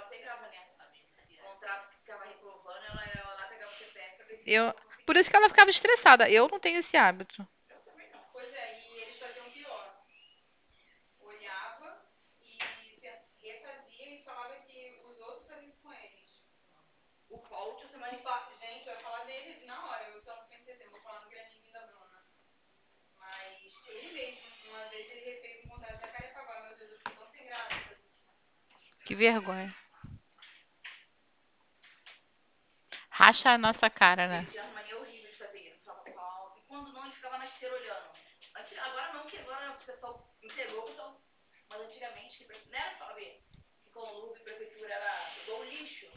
pegava, né? Contrato que ficava reprovando, ela ia lá, pegava o CPF pra ver se Eu, não por isso conseguia. que ela ficava estressada. Eu não tenho esse hábito. Eu também não. Pois é, e eles faziam pior. Olhava e refazia e falava que os outros faziam isso com eles. O coach, você mais. Gente, eu ia falar dele na hora, eu só não pensei assim, não vou falar no que é ninguém da Bruna. Mas ele mesmo, uma vez ele refez uma montagem da Carepaguá, meu Deus, eu fiquei tão sem graça. Que vergonha. Racha a nossa cara, né? Ele tinha uma mania horrível de fazer isso, falava pau. E quando não, ele ficava na esteira olhando. Agora não, que agora o pessoal integrou, o pessoal. Mas antigamente, que não era só ver que Conluve e prefeitura era igual o lixo.